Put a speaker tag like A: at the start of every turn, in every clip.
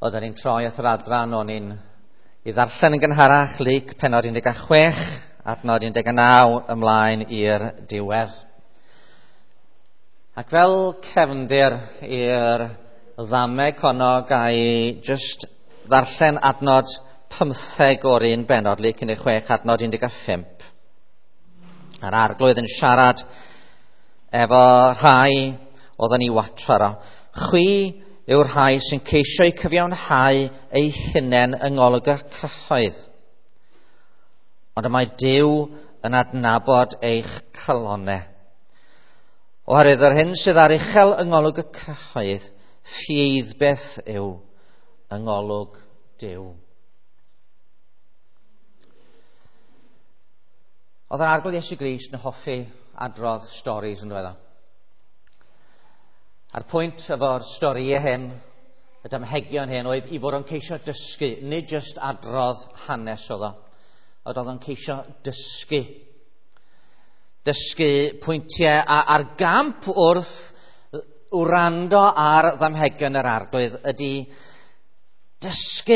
A: Oedden ni'n troi at yr adran o'n ni'n i ddarllen yn gynharach Luc pennod 16 adnod 19 ymlaen i'r diwedd. Ac fel cefndir i'r ddameg honno gai just ddarllen adnod 15 o'r un bennod Luc 16 adnod 15. Yr arglwydd yn siarad efo rhai oedden ni watcharo. Chwi yw'r rhai sy'n ceisio i cyfiawnhau eu hunain yng ngolwg y cyhoedd. Ond y mae Duw yn adnabod eich calonnau. Oherwydd yr hyn sydd ar uchel yng ngolwg y cyhoedd, ffydd beth yw yng ngolwg Duw. Oedd yr arglwydd Iesu Grist yn hoffi adrodd storis yn ddiweddar. A'r pwynt efo'r storïau hyn, y damhegion hyn, oedd i fod o'n ceisio dysgu, nid jyst adrodd hanes oedd o. Oedd o'n ceisio dysgu. Dysgu pwyntiau a'r gamp wrth wrando ar ddamhegion yr arglwydd ydy dysgu.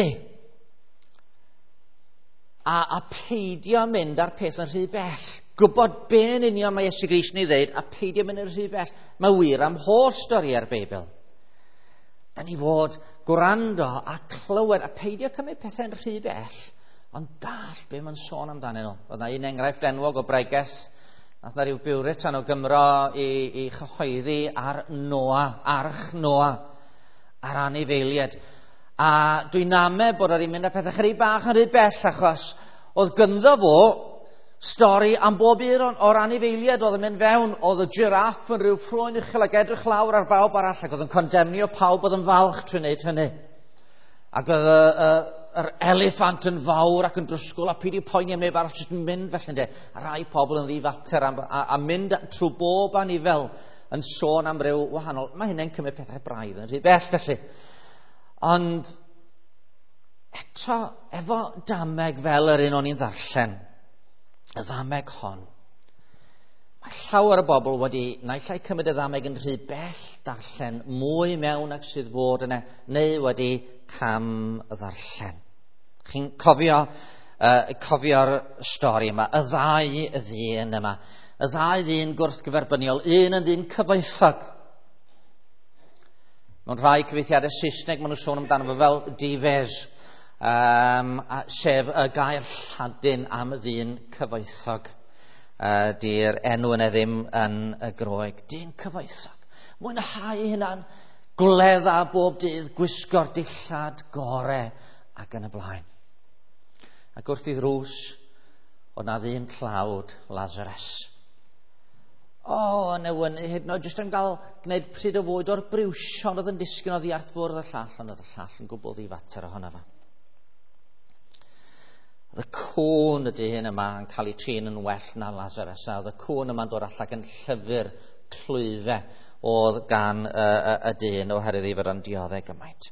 A: A peidio mynd ar peth yn rhy bell. Gwybod be yn union mae Iesu Grist yn ei ddeud a peidio mynd yn rhy bell. Mae wir am holl storiau'r Beibl. Da ni fod gwrando a clywed a peidio cymryd pethau'n rhy bell, ond dall be mae'n sôn amdanyn nhw. Oedd na un enghraifft enwog o breges, nath na ryw biwritan o Gymro i chyhoeddi ar Noa, arch Noa, ar anifeiliaid. A dwi'n ame bod oedd hi'n mynd â pethau chydig bach yn rhy bell, achos oedd gynddo fo stori am bob un o'r anifeiliaid oedd yn mynd fewn. Oedd y giraff yn rhyw ffrwy'n uchel ac edrych lawr ar bawb arall, ac oedd yn condemnio pawb oedd yn falch trwy'n neud hynny. Ac oedd yr eliffant yn fawr ac yn drwsgwl a peidio poeni am neb arall jyst yn mynd felly de. A rai pobl yn ddifater a mynd trwy bob anifel yn sôn am ryw wahanol. Mae hynny'n cymryd pethau braidd yn rhy bell felly. Ond eto, efo dameg fel yr un o'n i'n ddarllen, y ddameg hon, mae llawer o bobl wedi naill ai cymryd y ddameg yn rhy bell, darllen mwy mewn ac sydd fod yna, neu wedi cam ddarllen. Chi'n cofio'r stori yma, y ddau ddyn yma, y ddau ddyn gwrthgyferbyniol, un yn ddyn cyfoethog. Mewn rhai cyfeithiadau Saesneg maen nhw'n sôn amdano fo fel difes, sef y gair Lladin am ddyn cyfoethog. Di'r enw yna ddim yn y Groeg. Dyn cyfoethog. Mwynhau hynna'n gwledda bob dydd, gwisgo'r dillad gorau ac yn y blaen. Ac wrth i ddrws, oedd na ddyn tlawd, Lazarus. Yn ewyn, hyd yn oed jyst yn cael gwneud pryd o fwyd o'r briwsion oedd yn disgyn o ddiarth fwrdd y llall, ond oedd y llall yn gwbl ddifater ohono fo. Oedd y cwn y dyn yma yn cael ei trin yn well na Lazarus, a oedd y cwn yma'n dod allan yn llyfr clwyfau oedd gan y dyn oherwydd i fod o'n dioddeg gymaint.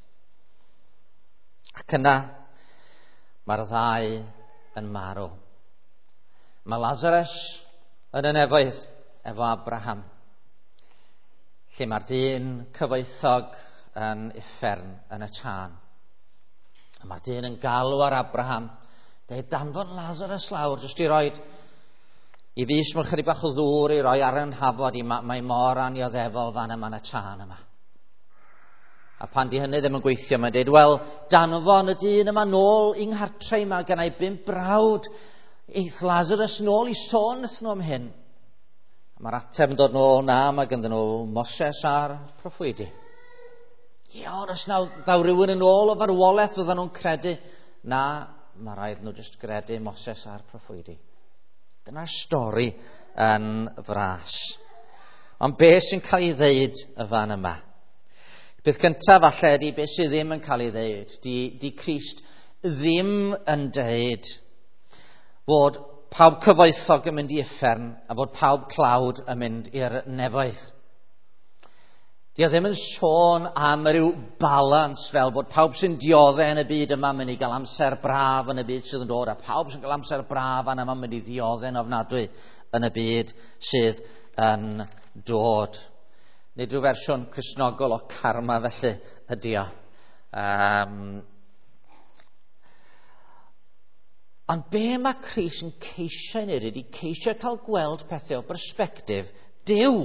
A: Ac yna, mae'r ddau yn marw. Mae Lazarus yn y nefoedd efo Abraham, lle mae'r dyn cyfoethog yn uffern yn y tân. A mae'r dyn yn galw ar Abraham, dweud danfon Lazarus lawr, jyst i roed i fys mewn chydig bach o ddŵr i roi ar yn hafod i mae mor anioddefol fan yma yn y tân yma. A pan di hynny ddim yn gweithio, mae'n dweud, wel, danfon y dyn yma nôl i'n nghartre yma, gennai 5 brawd, eith Lazarus nôl i sôn wrthyn nhw am hyn. Mae'r ateb yn dod nôl na, mae ganddyn nhw Moses a'r proffwydi. Ond os ddaw rhywun yn ôl o farwolaeth fyddan nhw'n credu, na, mae rhaid nhw jyst gredu Moses a'r proffwydi. Dyna'r stori yn fras. Ond beth sy'n cael ei ddeud y fan yma? Peth cyntaf falle ydy beth sydd ddim yn cael ei ddeud. Di Crist ddim yn deud fod pawb cyfoethog yn mynd i uffern a fod pawb clawd yn mynd i'r nefoedd. Di o ddim yn sôn am ryw balans fel bod pawb sy'n dioddau yn y byd yma mynd i gael amser braf yn y byd sydd yn dod, a pawb sy'n cael amser braf yn yma mynd i ddioddau yn ofnadwy yn y byd sydd yn dod. Nid rhyw fersiwn Cristnogol o karma felly ydy o. Ond be mae Cris yn ceisio i wneud ydy ceisio cael gweld pethau o bersbectif Duw.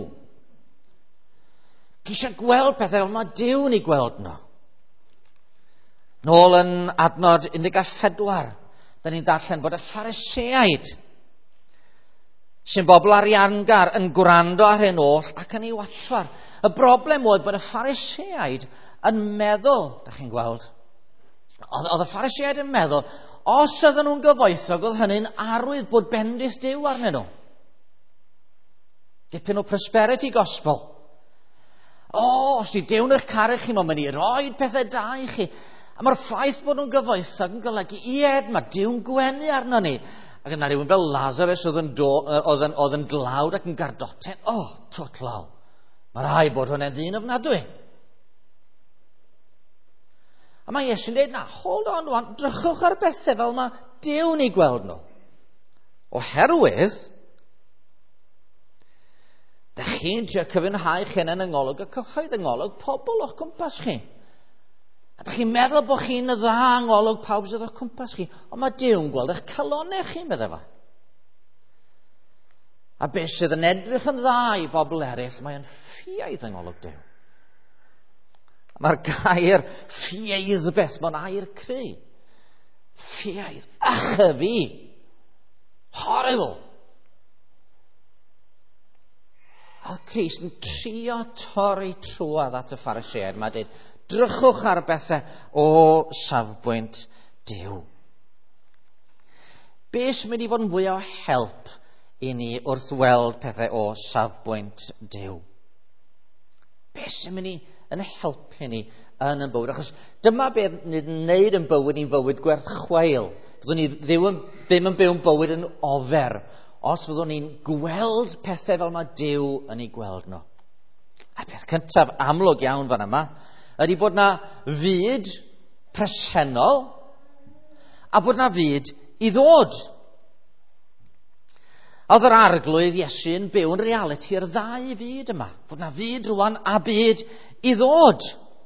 A: Ceisio gweld pethau fel mae Duw yn ei gweld nhw. Nôl yn adnod 14, da ni'n darllen bod y Phariseaid, sy'n bobl ariangar, yn gwrando ar hyn oll ac yn ei watwar. Y broblem oedd bod y Phariseaid yn meddwl, da chi'n gweld, oedd y Phariseaid yn meddwl, os oedden nhw'n gyfoethog, oedd hynny'n arwydd bod bendith Duw arnyn nhw. Dipyn o prosperity gospel. Os di Duw'n eich caru chi, mae'n mynd i roi pethau da i chi. A mae'r ffaith bod nhw'n gyfoethog yn golygu, mae Duw'n gwenu arno ni. Ac yna rhywun fel Lazarus oedd yn dlawd ac yn gardoten. Twtlaw. Mae rai bod hwnna'n ddyn ofnadwy. A mae Iesu'n dweud, hold on, drychwch ar bethau fel mae Duw'n ei gweld nhw. Oherwydd, da chi'n trio cyfynhau chi'n yn yngolwg y cyhoedd, yngolwg pobl o'ch cwmpas chi. A da chi'n meddwl bod chi'n y dda yngolwg pawb sydd o'ch cwmpas chi, ond mae Duw'n gweld eich calonau chi'n meddwl fa. A beth sydd yn edrych yn dda i bobl eraill, mae'n ffiaidd yngolwg Duw. Mae'r gair ffiaidd beth, mae'n air cry. Ffiaidd, achyddi. Horrible. A Cris yn trio torri trwad at y Phariseaid. Mae'n dweud, drychwch ar bethau o safbwynt Duw. Be sy'n mynd i fod yn fwy o help i ni wrth weld pethau o safbwynt Duw? Be sy'n mynd i yn helpu ni yn bywyd? Achos dyma beth ni'n wneud yn bywyd ni'n fywyd gwerth chweil. Fyddwn ni ddim yn byw yn bywyd yn ofer os fyddwn ni'n gweld pethau fel mae Duw yn ei gweld nhw. A peth cyntaf amlwg iawn fan yma ydy bod na fyd presennol a bod na fyd i ddod. Oedd yr arglwydd Iesu'n byw yn reality yr ddau fyd yma. Bod na fyd rwan a byd i ddod.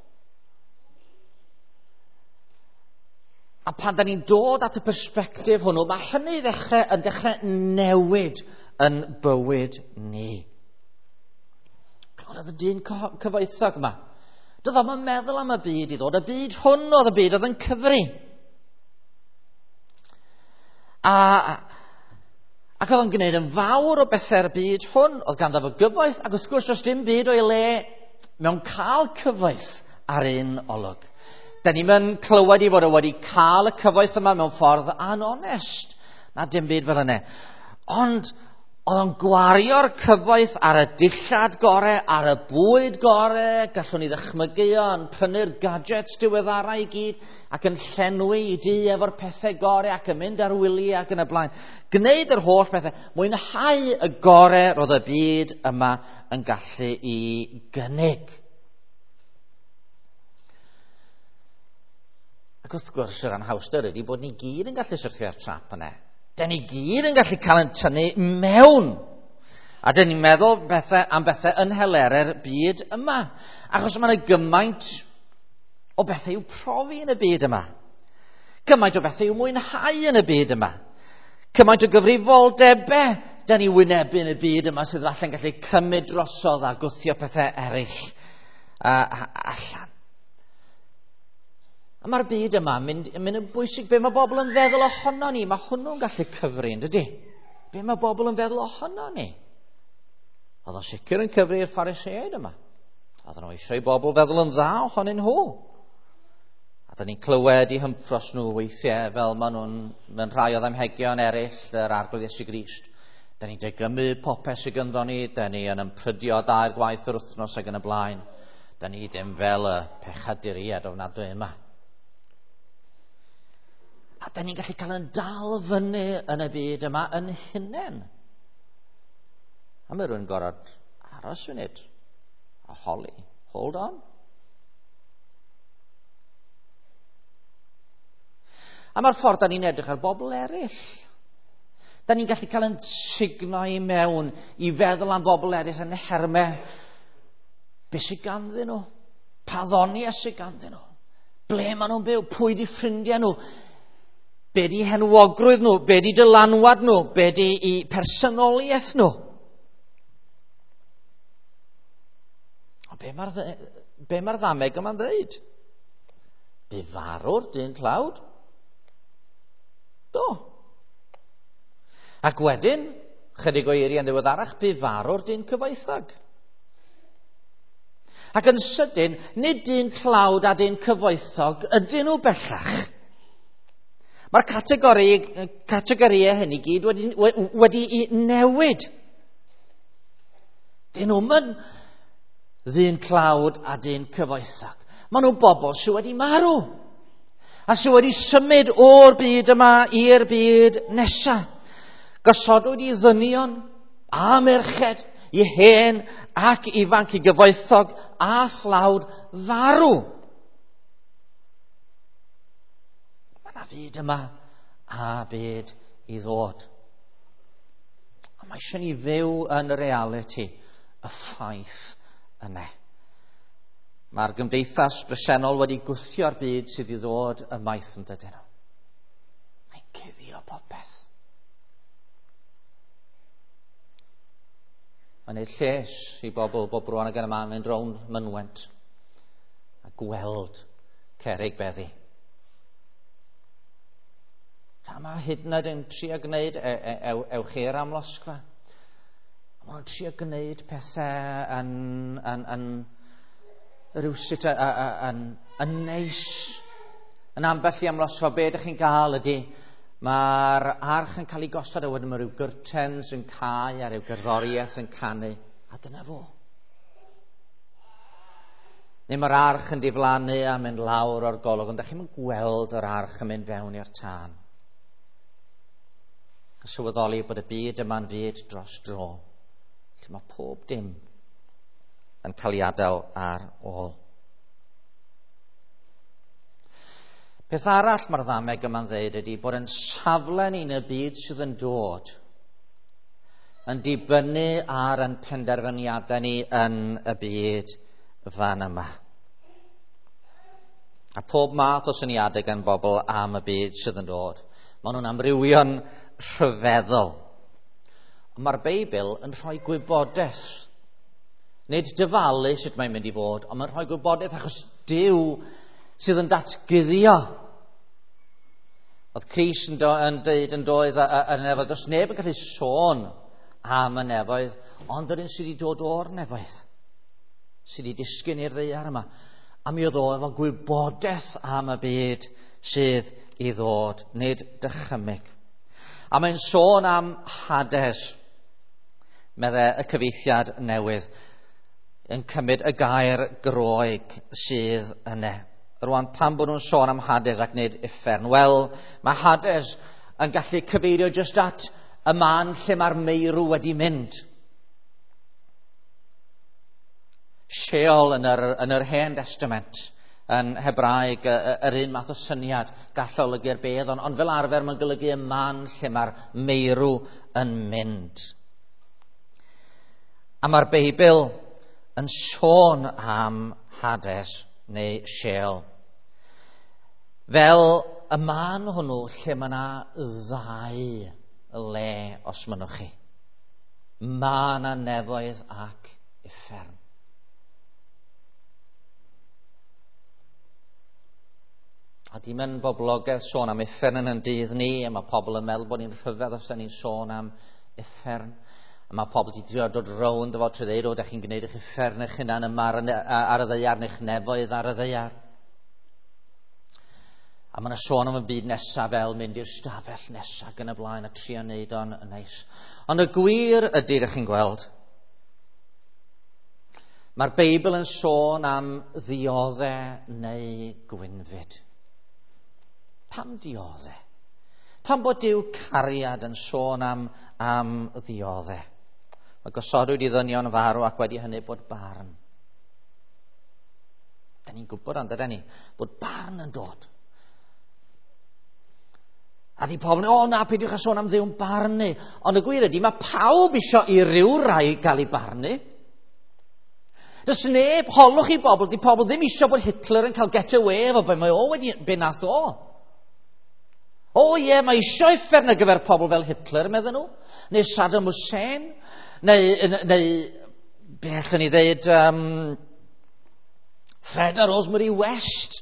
A: A pan da ni'n dod at y perspektif hwnnw, mae hynny yn dechrau newid yn bywyd ni. Oedd y dyn cyfoethog yma. Doedd o'm yn meddwl am y byd i ddod. Y byd hwn oedd y byd oedd yn cyfri. Ac oedd o'n gwneud yn fawr o bethau'r byd hwn. Oedd ganddo fo gyfoeth, ac wrth gwrs does dim byd o'i le mewn cael cyfoeth ar un olwg. Da ni'n mynd clywed i fod o wedi cael y cyfoeth yma mewn ffordd anonest. Na dim byd fel yna. Ond oedd o'n gwario'r cyfoeth ar y dillad gore, ar y bwyd gore, gallwn ni ddychmygu yn prynu'r gadgets diweddarau i gyd, ac yn llenwi i di efo'r pethau gore, ac yn mynd ar wyliau ac yn y blaen. Gwneud yr holl pethau, mwynhau y gore roedd y byd yma yn gallu i gynnig. Ac wrth gwrs yr anhawster ydy bod ni gyd yn gallu syrthio'r trap yna. Da ni gyd yn gallu cael yn tynnu mewn. A da ni'n meddwl am bethau yn helere'r byd yma. Achos mae yna gymaint o bethau i'w profi yn y byd yma. Cymaint o bethau i'w mwynhau yn y byd yma. Cymaint o gyfrifoldebau da ni wynebu yn y byd yma sydd allan gallu cymryd drosodd a gwthio pethau eraill allan. A mae'r byd yma mynd yn bwysig. Be mae bobl yn feddwl ohono ni? Mae hwnnw'n gallu cyfri, yn dydy? Be mae bobl yn feddwl ohono ni? Oedd o'n sicr yn cyfri i'r Phariseaid yma. Oedd nhw eisiau i bobl feddwl yn dda ohonyn nhw. A da ni'n clywed i hymffros nhw weithiau fel maen nhw'n mewn rhai o ddamhegion eraill yr arglwydd Iesu Grist. Da ni'n degrymu popeth sydd gynddon ni. Da ni yn ympryddio 2 gwaith yr wythnos ac yn y blaen. Da ni ddim fel y pechaduriad ofnadwy yma. A da ni'n gallu cael yn dal fyny yn y byd yma yn hunain. A mae rhywun gorfod aros funud. A holi. Hold on. A mae'r ffordd da ni'n edrych ar bobl eraill. Da ni'n gallu cael yn signo i mewn i feddwl am bobl eraill yn hermau. Be sydd ganddyn nhw? Pa ddoniau sydd ganddyn nhw? ble maen nhw'n byw, pwy di ffrindiau nhw, be di henwogrwydd nhw, be di dylanwad nhw, be di i personoliaeth nhw. O be mae'r ddameg yma'n dweud? Bu farw'r dyn tlawd? Do. Ac wedyn, chydig o eiriau'n ddiweddarach, bu farw'r dyn cyfoethog. Ac yn sydyn, nid dyn tlawd a dyn cyfoethog ydyn nhw bellach. Mae'r categoriau hyn i gyd wedi i newid. Dyn nhw'n mynd ddyn tlawd a dyn cyfoethog. Maen nhw'n bobl sydd wedi marw. A sydd wedi symud o'r byd yma i'r byd nesaf. Gosodwyd i ddynion a merched, i hen ac ifanc, i gyfoethog a thlawd farw. Mae yna fyd yma a byd i ddod. Ond mae eisiau ni fyw yn y reality, y ffaith yna. Mae'r gymdeithas bresennol wedi gwthio'r byd sydd i ddod ymaith yn dydyn nhw. Mae'n cuddio popeth. Mae'n neud lles i bobl bob rwan ag yn yma mynd rownd mynwent a gweld cerrig beddi. A mae hyd yn oed yn trio gwneud ewch i'r amlosgfa. Mae'n trio gwneud pethau yn rywsut yn neis. Yn ambell i amlosgfa, be ydych chi'n gael ydy, mae'r arch yn cael ei gosod a wedyn mae rhyw gyrtens yn cau a rhyw gerddoriaeth yn canu. A dyna fo. Neu mae'r arch yn diflannu a mynd lawr o'r golwg, ond ydych chi'n gweld yr arch yn mynd fewn i'r tân. Sylweddoli bod y byd yma'n fyd dros dro, lle mae pob dim yn cael ei adael ar ôl. Peth arall mae'r ddameg yma'n ddeud ydy bod yn safle ni'n y byd sydd yn dod yn dibynnu ar yn penderfyniadau ni yn y byd fan yma. A pob math o syniadau gan bobl am y byd sydd yn dod. Maen nhw'n amrywio'n rhyfeddol. Mae'r Beibl yn rhoi gwybodaeth. Nid dyfalu sut mae'n mynd i fod, ond mae'n rhoi gwybodaeth achos Duw sydd yn datguddio. Oedd Cris yn dweud yn doedd y nefoedd, does neb yn gallu sôn am y nefoedd, ond yr un sydd wedi dod o'r nefoedd, sydd wedi disgyn i'r ddaear yma. A mi oedd o efo gwybodaeth am y byd sydd i ddod, nid dychymyg. A mae'n sôn am Hades, meddai y cyfeithiad newydd, yn cymryd y gair Groeg sydd yna. Rwan, pan bod nhw'n sôn am Hades ac nid uffern? Wel, mae Hades yn gallu cyfeirio just at y man lle mae'r meirw wedi mynd. Sheol yn yr Hen Testament, yn Hebraeg, yr un math o syniad gall olygu'r bedd, ond fel arfer mae'n golygu y man lle mae'r meirw yn mynd. A mae'r Beibl yn sôn am Hades neu Sheol fel y man hwnnw lle mae yna ddau le os mynnwch chi. Mae yna nefoedd ac uffern. A dim yn boblogaeth sôn am uffern yn dydd ni, a mae pobl yn meddwl bod ni'n rhyfedd os da ni'n sôn am uffern. A mae pobl wedi trio dod rownd efo trwy ddeud, o, da chi'n gwneud eich uffern eich hunan yma ar y ddeiar, neu'ch nefoedd ar y ddeiar. A mae yna sôn am y byd nesaf fel mynd i'r stafell nesaf ac yn y blaen a trio wneud o'n neis. Ond y gwir ydy, ydych chi'n gweld, mae'r Beibl yn sôn am ddioddau neu gwynfyd. Pam dioddau? Pam bod Duw cariad yn sôn am ddioddau? Mae gosodwyd i ddynion farw ac wedi hynny bod barn. Da ni'n gwybod ond ydyn ni, bod barn yn dod. A di pobl, o na, peidiwch a sôn am Dduw'n barnu. Ond y gwir ydy, mae pawb isio i ryw rai gael ei barnu. Does neb, holwch i bobl, di pobl ddim eisiau bod Hitler yn cael get away efo be mae o wedi, be nath o. O ie, mae eisiau effern ar gyfer pobl fel Hitler, medden nhw. Neu Saddam Hussein. Neu be allwn ni ddeud, Fred a Rosemary West.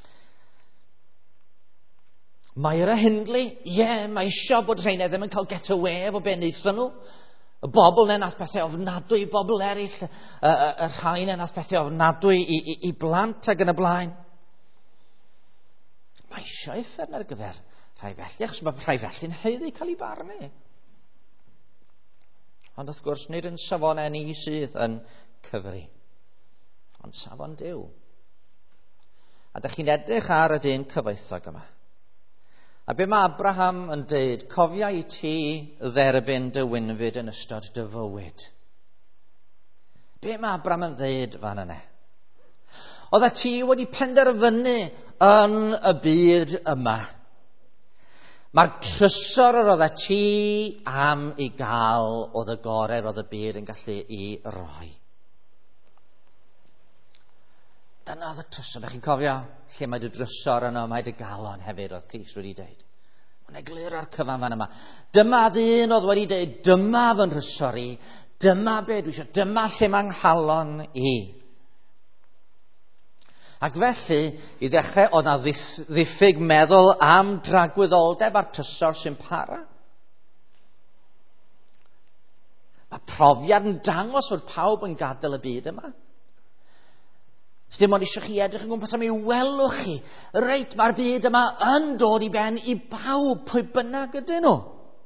A: Myra Hindley. Ie, mae eisiau bod rhain ddim yn cael get away efo be wnaethon nhw. Y bobl yna nath bethau ofnadwy, bobl eraill, y rhain yna nath bethau ofnadwy i blant ac yn y blaen. Mae eisiau effern ar gyfer rhai felly, achos mae rhai felly'n heiddi cael ei barnu. Ond wrth gwrs, nid yn safon ni sydd yn cyfri, ond safon Duw. A dych chi'n edrych ar y dyn cyfoethog yma. A be mae Abraham yn dweud, cofia i ti dderbyn dy wynfyd yn ystod dy fywyd. Be mae Abraham yn dweud fan yna? Oedda ti wedi penderfynu yn y byd yma. Mae'r trysor yr oedda ti am i gael oedd y gorau oedd y byd yn gallu i roi. Dyna oedd y trysor. Ydych chi'n cofio lle mae dy drysor yno, mae dy galon hefyd oedd Crist wedi dweud. Mae'n eglur ar cyfan fan yma. Dyma ddyn oedd wedi dweud, dyma fy nhrysor i, dyma be dwi eisiau, dyma lle mae'n nghalon i. Ac felly, i ddechrau, oedd na ddiffyg meddwl am dragwyddoldeb a'r trysor sy'n para. Mae profiad yn dangos fod pawb yn gadael y byd yma. Dim ond eisiau chi edrych yn gwmpas am ei welwch chi. Reit, mae'r byd yma yn dod i ben i bawb, pwy bynnag ydyn nhw.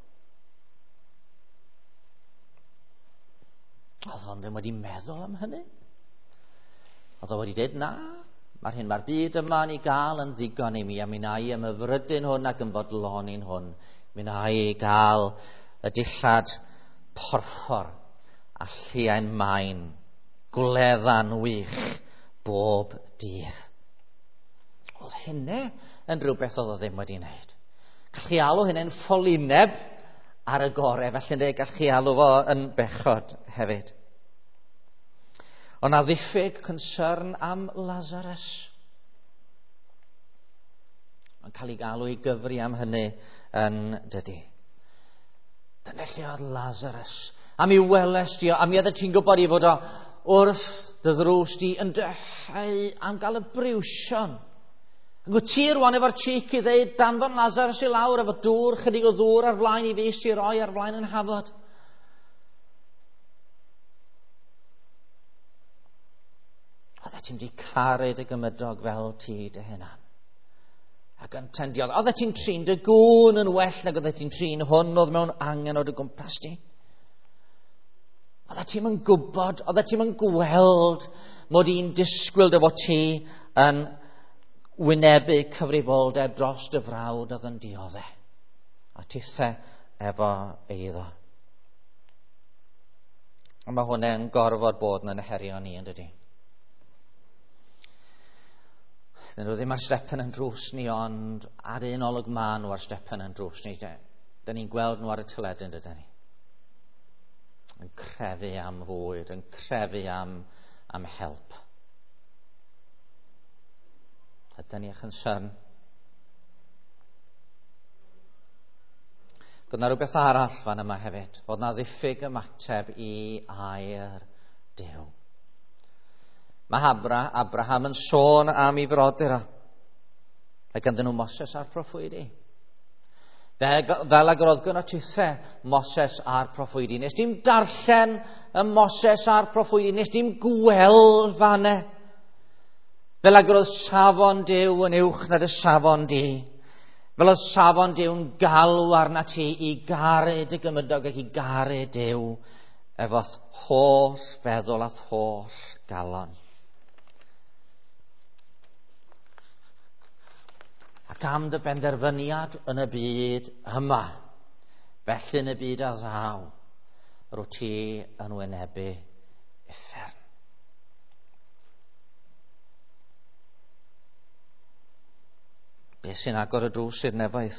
A: Oedd o'n ddim wedi meddwl am hynny. Oedd o wedi dweud, na, mae'r byd yma ni gael yn ddigon i mi, a mi na i am y frydyn hwn ac yn bodloni'n hwn. Mi na i gael y dillad porffor a lliain main, gwleddan wych, bob dydd. Oedd hynny yn rhywbeth oedd o ddim wedi wneud. Gall chi alw hynny'n ffolineb ar y gorau, felly gall chi alw fo yn bechod hefyd. Ond na ddiffyg concern am Lazarus. Mae'n cael ei galw i gyfri am hynny yn dydy. Dyna lle oedd Lazarus. A mi weles di o, a mi oedd ti'n gwybod i fod o wrth dy ddrws di yn dyhau am gael y briwsion. Ac wyt ti rwan efo'r cheek i ddeud danfon Lazarus i lawr efo dŵr, chydig o ddŵr ar flaen i fes i roi ar flaen yn hafod. Oedda ti'n di caru dy gymydog fel ti dy hunan. Ac yn tendio, oedda ti'n trin dy gŵn yn well nag oedda ti'n trin hwn oedd mewn angen o dy gwmpas ti. Oedda ti'n gwybod, oedda ti'n gweld mod i'n disgwyl dy fod ti yn wynebu cyfrifoldeb dros dy frawd oedd yn dioddau. A tithau efo eiddo. A mae hwnna'n gorfod bod yn herio ni yn dydi. Dyn nhw ddim ar stepen yn drws ni, ond ar un olwg ma nhw ar stepen yn drws ni. Dyn ni'n gweld nhw ar y teledu yn dydyn ni. Yn crefu am fwyd, yn crefu am help. Ydyn ni eich concern? Gwyd na rhywbeth arall fan yma hefyd, fod na ddiffyg ymateb i air Duw. Mae Abraham yn sôn am ei frodyr o. Mae ganddyn nhw Moses a'r proffwydi. Fel ag roedd gyda tithau Moses a'r proffwydi. Nes dim darllen y Moses a'r proffwydi. Nes dim gweld fanne. Fel ag roedd safon Duw yn uwch nad y safon di. Fel oedd safon Duw yn galw arna ti i garu dy gymydog ac i garu Duw efo'r holl feddwl a'r holl galon. Ac am dy benderfyniad yn y byd yma, felly yn y byd a ddaw, rwy ti yn wynebu uffern. Be sy'n agor y drws i'r nefoedd?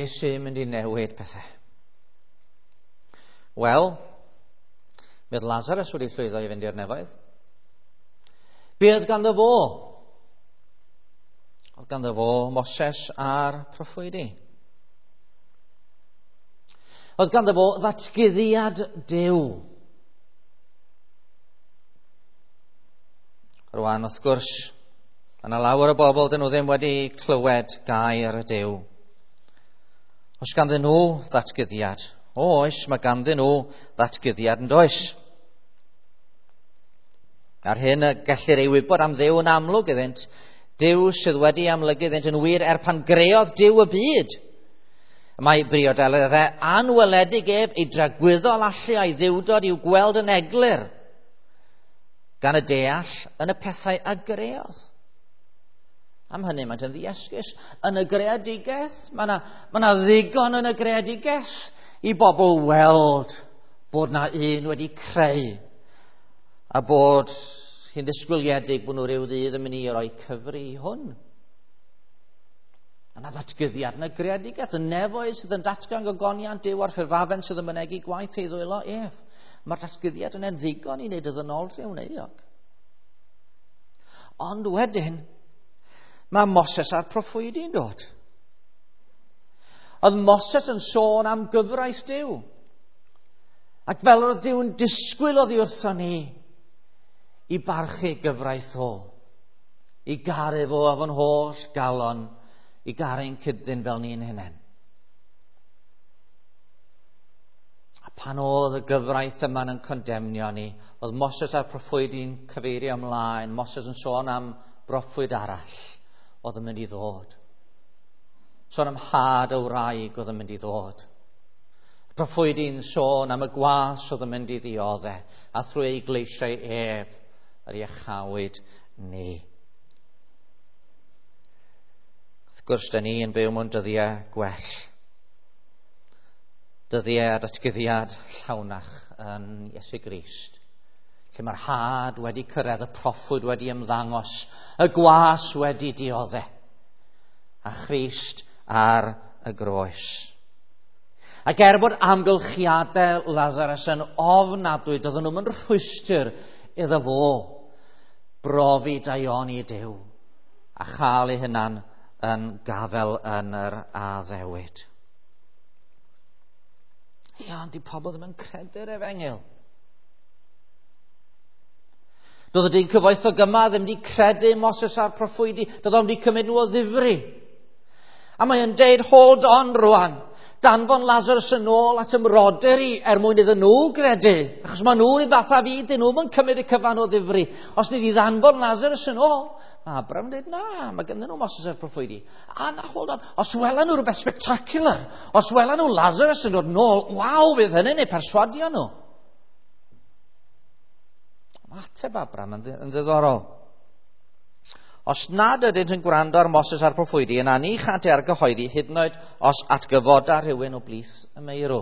A: sy'n mynd i newid pethau? Wel, mi oedd Lazarus wedi llwyddo i fynd i'r nefoedd. Be oedd ganddo fo? Oedd ganddo fo Moses a'r proffwydi. Oedd ganddo fo ddatguddiad Duw. Rwan, wrth gwrs, yna lawer o bobl dyn nhw ddim wedi clywed gair y Duw. Oes ganddyn nhw ddatguddiad? Oes, mae ganddyn nhw ddatguddiad yn does. Ar hyn gellir ei wybod am Dduw yn amlwg iddynt. Duw sydd wedi amlygu iddynt yn wir pan greodd Duw y byd. Mae briodeloddau anweledig ef ei dragwyddol allu a'i ddiwdod i'w gweld yn eglur gan y deall yn y pethau a greodd. Am hynny mae'n ddiesgus. Yn y greadigaeth, mae na ddigon yn y greadigaeth i bobl weld bod na un wedi creu a bod hi'n ddisgwyliedig bod nhw ryw ddydd yn mynd i roi cyfri i hwn. Yna ddatgyddiad yn y greadigaeth, y nefoedd sydd yn datgan gogoniant Duw a'r ffurfafen sydd yn mynegu gwaith ei ddwylo ef. Mae'r datgyddiad yn ddigon i wneud y ddynolrwy'n wneud. Ond wedyn, mae Moses a'r proffwydi'n dod. Oedd Moses yn sôn am gyfraith Duw. Ac fel oedd Duw'n disgwyl oddi wrtho ni i barchu gyfraith o, i garu fo af yn holl galon, i garu'n cydyn fel ni'n hynny. A pan oedd y gyfraith yma'n yn condemnio ni, oedd Moses a'r proffwydi'n cyfeirio ymlaen, Moses yn sôn am broffwyd arall oedd yn mynd i ddod. Sôn am had o wraig oedd yn mynd i ddod. Proffwydi'n sôn am y gwas oedd yn mynd i ddioddau, a thrwy ei gleisiau ef yr iachawyd ni. Wrth gwrs, da ni yn byw mewn dyddiau gwell. Dyddiau a datguddiad llawnach yn Iesu Grist. Lle mae'r had wedi cyrraedd, y proffwyd wedi ymddangos, y gwas wedi dioddau, a Christ ar y groes. Ac bod amgylchiadau Lazarus yn ofnadwy, doedden nhw'n rhwystyr iddo fo brofi daioni Duw a chael ei hunan yn gafel yn yr addewid. Ond di pobl ddim yn credu'r Efengyl. Doedd ydy'n cyfoethog yma ddim wedi credu Moses a'r proffwydi, doedd o'n wedi cymryd nhw o ddifri. A mae'n deud, hold on rwan, danfon Lazarus yn ôl at ymroderi mwyn iddyn nhw gredu. Achos mae nhw'n ei fatha fi, dyn nhw'n mynd cymryd y cyfan o ddifri. Os ni di ddanfon Lazarus yn ôl, mae Abraham dweud, na, mae gynddyn nhw Moses a'r proffwydi. A na, hold on, os wela nhw rhywbeth spectacular, os wela nhw Lazarus yn dod nôl, waw, fydd hynny'n ei perswadio nhw. Ateb Abraham yn ddiddorol. Os nad ydynt yn gwrando ar Moses a'r proffwydi, yna ni chante ar gyhoeddi hyd yn oed os atgyfoda rhywun o blith y meirw.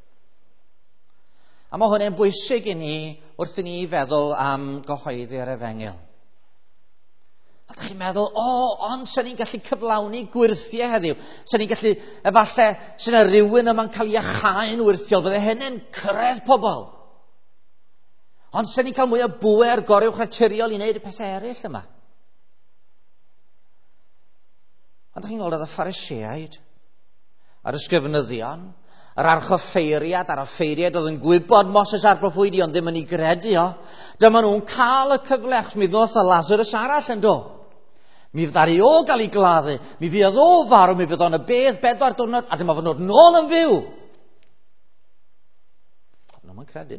A: A mae hwnna'n bwysig i ni wrth i ni feddwl am gyhoeddi'r Efengyl. A ydych chi'n meddwl, ond sy'n ni'n gallu cyflawni gwirthiau heddiw. Sy'n ni'n gallu, efallai, sy'n yna rhywun yma'n cael ei achau'n wirthiol, fydde hynny'n cyrraedd pobl. Ond sy'n ni'n cael mwy o bwer goriwch naturiol i wneud y pethau eraill yma. Ond ydych chi'n gweld oedd y Pharisëaid, a'r ysgrifnyddion, yr archoffeiriad a'r offeiriad oedd yn gwybod Moses a'r proffwydi ond ddim yn ei gredu o. Dyma nhw'n cael y cyfle, achos mi ddoth y Lazarus arall yn do. Mi fydda'r i o gael ei gladdu, mi fydd o farw, mi fydd o'n y bedd 4 diwrnod, a dyma fod nhw'n nôl yn fyw. Nhw'n yn credu.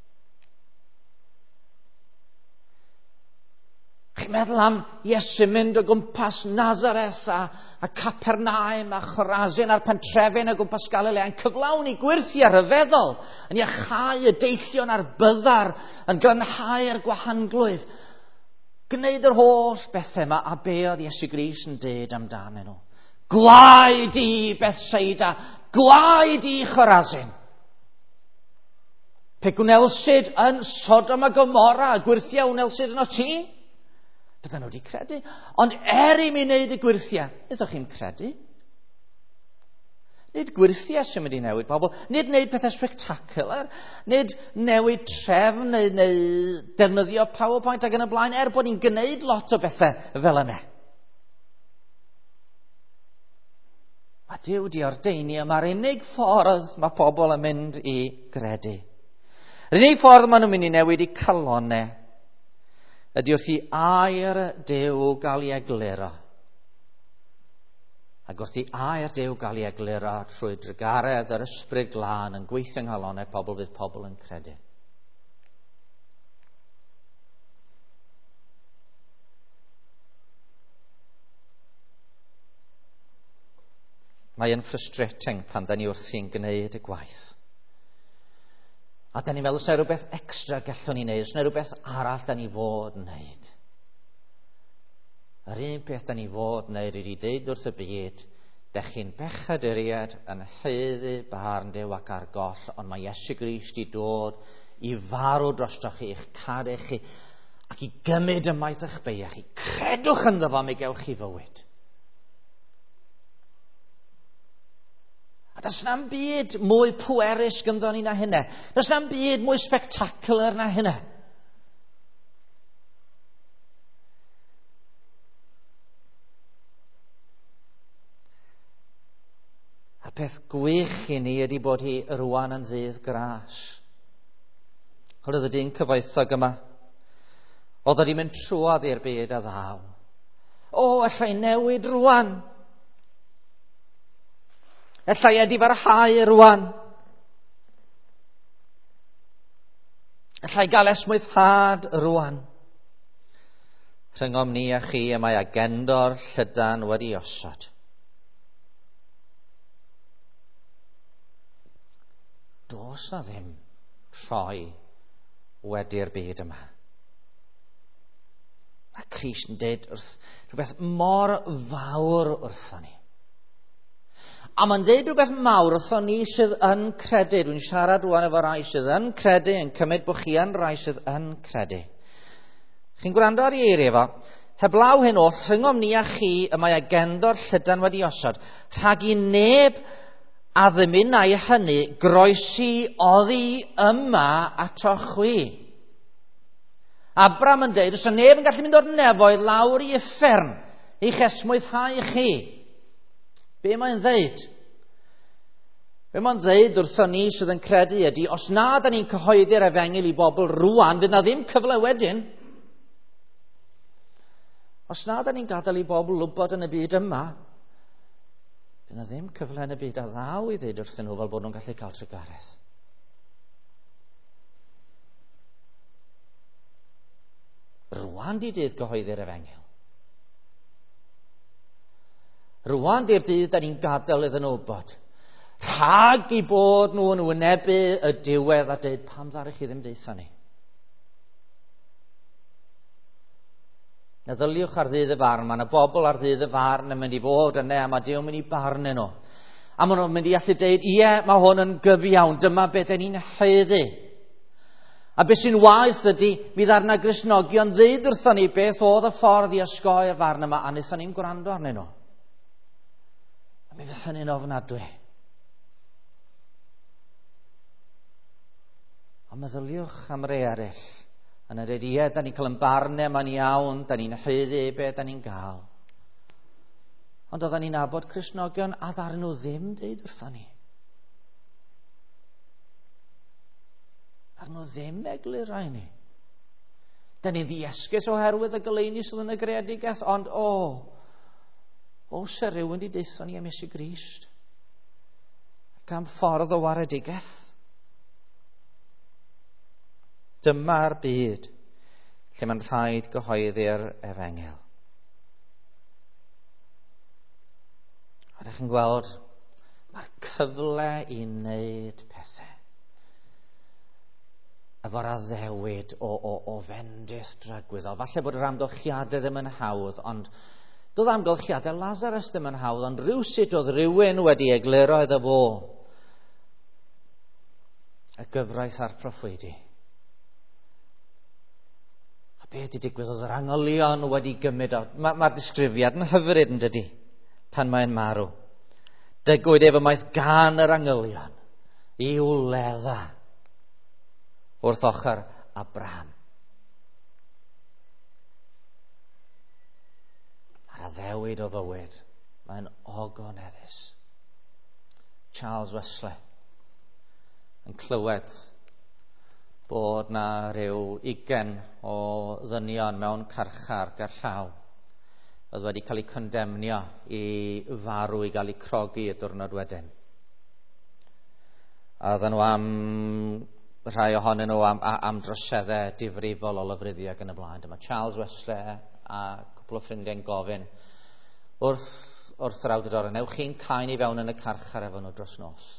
A: Chi'n meddwl am Iesu mynd o gwmpas Nazareth a Capernaum a Chorazin a'r pentrefyn o gwmpas Galilea yn cyflawni gwirthiau rhyfeddol, yn iachau y deillion a'r byddar, yn glanhau'r gwahanglwydd, gwneud yr holl bethau yma, a be oedd Iesu Grist yn dweud amdanyn nhw. Gwaed i Bethsaida, gwaed i Chorazin. Pe gwnelsid yn Sodom a Gomorra, a gwirthiau wnelsid yn o ti? Bydden nhw wedi credu. Ond i mi wneud y gwirthiau, ydych chi'n credu? Nid gwirthia sy'n mynd i newid pobl, nid wneud pethau spectacular, nid newid trefn neu defnyddio PowerPoint ac yn y blaen, bod ni'n gwneud lot o bethau fel yna. Mae Duw di ordeini yma'r unig ffordd mae pobl yn mynd i gredu. Yr unig ffordd maen nhw'n mynd i newid i calonnau ydy wrth i air Duw gael ei egluro. Ac wrth i air Duw gael ei egluro trwy drygaredd yr ysbryd glân yn gweithio nghalonnau pobl fydd pobl yn credu. Mae'n frustrating pan da ni wrthi'n gwneud y gwaith. A da ni'n meddwl, os yna rhywbeth extra gallwn ni wneud, os yna rhywbeth arall da ni fod wneud. Yr un peth da ni fod wneud ydy deud wrth y byd, da chi'n bechaduriad yn haeddu barn Duw ac ar goll, ond mae Iesu Grist i dod i farw drostoch chi, i'ch cadw chi, ac i gymryd ymaith eich beiach chi. Credwch ynddo fo, mi gewch chi fywyd. A does na'm byd mwy pwerus gynddo ni na hynna. Does na'm byd mwy spectacular na hynna. A peth gwych i ni ydy bod hi rwan yn ddydd gras. Oedd y dyn cyfoethog yma, oedd wedi mynd trwodd i'r byd a ddaw. Allai newid rwan. Allai ydi barhau rwan. Allai gael esmwythad rwan. Rhyngom ni a chi y mae agendor llydan wedi osod. Does na ddim troi wedi'r byd yma. Mae Crist yn dweud rhywbeth mor fawr wrthon ni. A mae'n dweud rhywbeth mawr wrthon ni sydd yn credu. Dwi'n siarad rwan efo rai sydd yn credu, yn cymryd bod chi yn rai sydd yn credu. Chi'n gwrando ar ei eiriau fo? Heblaw hyn oll, rhyngom ni a chi y mae agendor llydan wedi osod, rhag i neb a ddim ai hynny groesi oddi yma ato chwi. Abram yn dweud, os yna neb yn gallu mynd o'r nefoedd lawr i uffern i'ch esmwythau chi. Be mae'n dweud? Be mae'n dweud wrthon ni sydd yn credu ydy, os na da ni'n cyhoeddi'r efengil i bobl rwan, fydd na ddim cyfle wedyn. Os na da ni'n gadael i bobl wybod yn y byd yma, bydd na ddim cyfle yn y byd a ddaw i ddweud wrthyn nhw fel bod nhw'n gallu cael trygareth. Rwan di dydd gyhoeddi'r efengil. Rwan di'r dydd da ni'n gadael iddyn nhw wybod. Rhag i bod nhw yn wynebu y diwedd a dweud, pam ddarech chi ddim deitha ni? Meddyliwch ar ddydd y farn, mae yna bobl ar ddydd y farn yn mynd i fod yna, a mae Duw'n mynd i barnu nhw. A maen nhw'n mynd i allu dweud, ie, mae hwn yn gyfiawn, dyma beth ni'n haeddu. A beth sy'n waeth ydy, mi ddarna Gristnogion ddeud wrthon ni beth oedd y ffordd i osgoi'r farn yma, a wnaethon ni'n gwrando arnyn nhw. A mi fydd hynny'n ofnadwy. A meddyliwch am rei eraill. Yn yr ie, da ni'n cael yn barnau yma'n iawn, da ni'n haeddu beth da ni'n gael. Ond oedden ni'n nabod Cristnogion a ddarn nhw ddim deud wrthon ni. Ddarn nhw ddim egluro i ni. Da ni'n ddiesgus oherwydd y goleuni sydd yn y greadigaeth, ond se rhywun di deitho ni am Iesu Grist. Gan ffordd o waredigaeth. Dyma'r byd lle mae'n rhaid gyhoeddi'r efengil. A ydych chi'n gweld, mae'r cyfle i wneud pethau efo'r addewid o fendith dragwyddol. Falle bod yr amgylchiadau ddim yn hawdd, ond doedd amgylchiadau Lazarus ddim yn hawdd, ond rywsut oedd rhywun wedi egluro iddo fo y gyfraith a'r proffwydi. Be ydy digwydd oedd yr angholion wedi gymryd o. Mae'r disgrifiad yn hyfryd yn dydy pan mae'n marw. Dygwyd efymaeth gan yr angylion I wledda wrth ochr Abraham. Ar addewid o fywyd, mae'n ogoneddus. Charles Wesley yn clywed bod na ryw 20 o ddynion mewn carchar gerllaw oedd wedi cael eu condemnio I farw I gael eu crogi y diwrnod wedyn. A oedden nhw am rhai ohonyn nhw am droseddau difrifol o lofruddio ac yn y blaen. Dyma Charles Wesley a cwpl o ffrindiau'n gofyn wrth yr awdurdod, ewch chi'n cael I fewn yn y carchar efo nhw dros nos.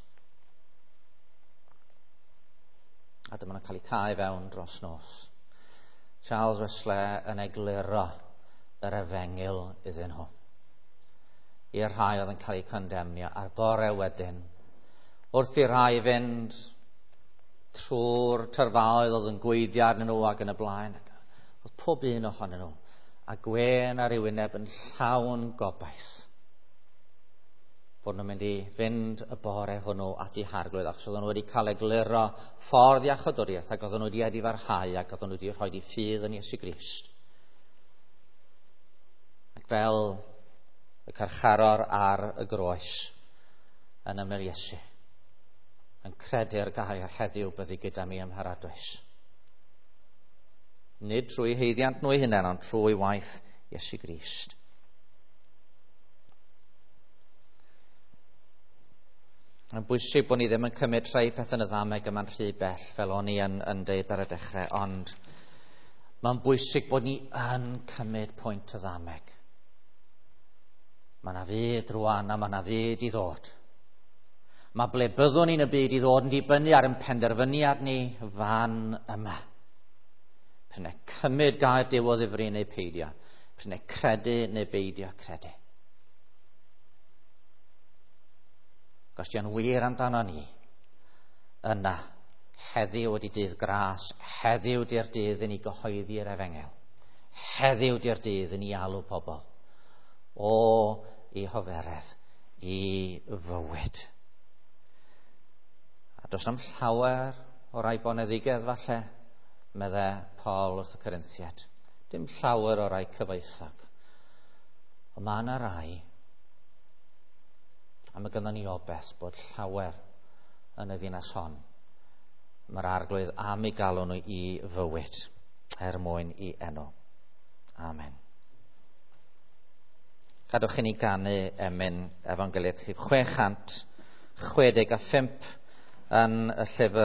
A: A dyma nhw'n cael eu cael fewn dros nos. Charles Wesley yn egluro yr efengil iddyn nhw. I'r rhai oedd yn cael eu condemnio a'r bore wedyn, wrth I rai fynd trwy'r tyrfaoedd oedd yn gweiddi arnyn nhw ac yn y blaen. Oedd pob un ohonyn nhw a gwen ar ei wyneb yn llawn gobaith bod nhw'n mynd I fynd y bore hwnnw at ei harglwydd achos oedden nhw wedi cael egluro ffordd iachadwriaeth ac oedden nhw wedi farhau ac oedden nhw wedi rhoi I ffydd yn Iesu Grist. Ac fel y carcharor ar y groes yn ymyl Iesu yn credu'r gair heddiw byddi gyda mi ym mharadwys. Nid trwy heiddiant nhw eu hunain ond trwy waith Iesu Grist. Mae'n bwysig bod ni ddim yn cymryd rhai peth yn y ddameg yma'n rhy bell fel o'n I yn deud ar y dechrau, ond mae'n bwysig bod ni yn cymryd pwynt y ddameg. Mae na fyd rwan a mae na fyd I ddod. Mae ble byddwn ni'n y byd I ddod yn dibynnu ar ein penderfyniad ni fan yma. Prynau cymryd gair Duw o ddifri neu peidio. Prynau credu neu beidio credu. Os di'n wir amdano ni, yna, heddiw ydi dydd gras, heddiw di'r dydd I ni gyhoeddi'r efengel, heddiw di'r dydd I ni alw pobl, o I hoferedd, I fywyd. A does na'm llawer o rai boneddigedd falle, medde Paul wrth y Corinthiad, dim llawer o rai cyfoethog, ond mae yna rai, a mae gynnon ni obeth bod llawer yn y ddinas hon. Mae'r arglwydd am ei galw nhw I fywyd mwyn I enw. Amen. Gadwch I ni ganu emyn Efangeliaeth Rhif 665 yn y llyfr